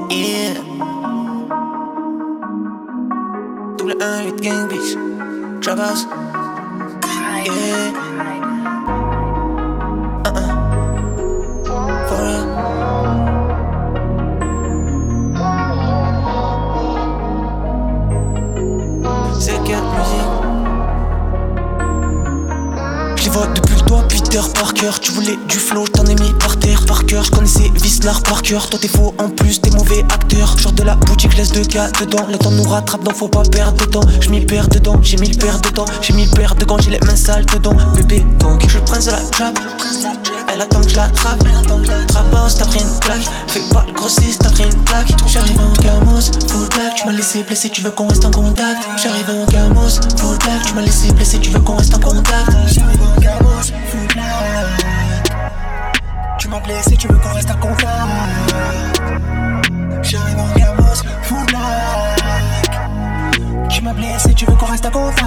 Yeah. Double 1-8 gang bitch. Trap house. Yeah. For real. C'est quelle musique? Je les vois depuis le doigt Peter Parker. Tu voulais du flow, j't'en ai mis par terre. Par cœur, j'connaissais Vislar par cœur. Toi t'es faux en plus, t'es mauvais acteur. Genre de la boutique, laisse deux gars dedans. Le temps nous rattrape, donc faut pas perdre de temps. J'm'y perds dedans, j'ai mis le père dedans. J'ai mis le père de gants, j'ai les mains sales dedans. Bébé, donc je suis le prince de la trap. Elle attend que je l'attrape. Trap house, t'as pris une claque. Fais pas le grossiste, t'as pris une claque. J'arrive en camos, full black. Tu m'as laissé blessé, tu veux qu'on reste en contact. J'arrive en camos, full black. Tu m'as laissé blessé, tu veux qu'on reste en contact. J'arrive en camos, full black. Tu m'as blessé, tu veux qu'on reste en contact. J'arrive en camos, full black. Tu m'as blessé, tu veux qu'on reste en contact.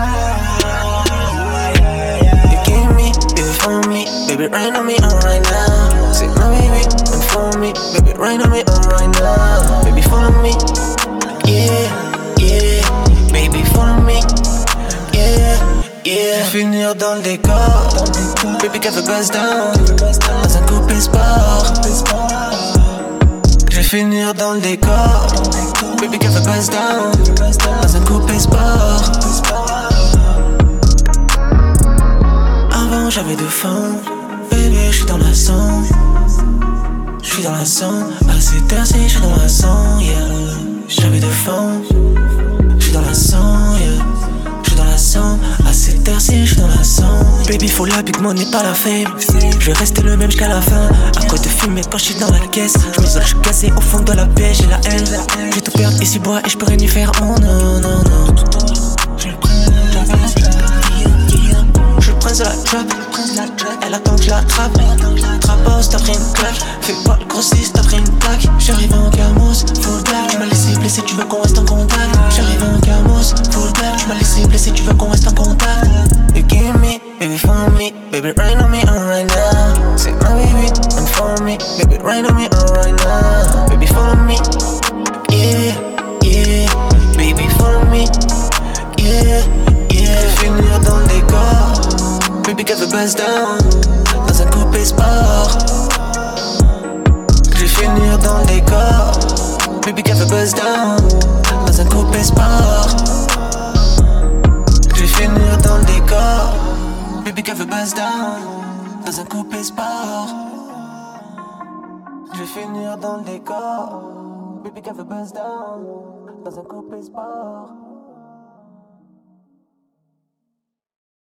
You give me, you for me. Baby, right on me, on right now. Say my baby, and for me. Baby, right on me, on right now. Baby, follow me. Yeah, yeah. Baby, follow me. Yeah, yeah. Finir dans le décor. Baby, qu'elle veut buzz down. Dans un coupé sport. Je vais finir dans le décor. Baby, qu'elle veut buzz down. Dans un coupé sport. Avant j'avais de faim. Baby, j'suis dans la zone. J'suis dans la zone. À cette heure-ci, j'suis dans la zone, yeah. J'avais de faim. J'suis dans la zone, yeah. J'suis dans la zone. À cette heure-ci, j'suis dans la zone. Baby, faut la big money, pas la fame. Je vais rester le même jusqu'à la fin. À quoi de fumer quand j'suis dans la caisse. J'm'isole, j'suis cassé au fond de la paix, j'ai la haine. J'ai tout perdre ici bois et j'peux rien y faire. Oh non, non, non. J'suis le prince de la trap. Elle attend que je l'attrape. Trap house, t'as pris une claque. Fais pas le grossiste, t'as pris une plaque. J'arrive en camos, full black. Tu m'as laissé blessé, tu veux qu'on reste en contact. J'arrive en camos, full black. Tu m'as laissé blessé, tu veux qu'on reste en contact. You give me, baby, for me. Baby, right on me, on right now. Say my baby, and for me. Baby, right on me, on right now. Baby, follow me. Yeah, yeah. Baby, follow me. Yeah, yeah. Finir dans le décor. Baby, qu'elle veut buzz down. Dans un coupé sport. Je vais finir dans le décor. Baby, qu'elle veut buzz down. Dans un coupé sport. Je vais finir dans le décor. Baby, qu'elle veut buzz down. Dans un coupé sport. Je vais finir dans le décor. Baby, qu'elle veut buzz down. Dans un coupé sport.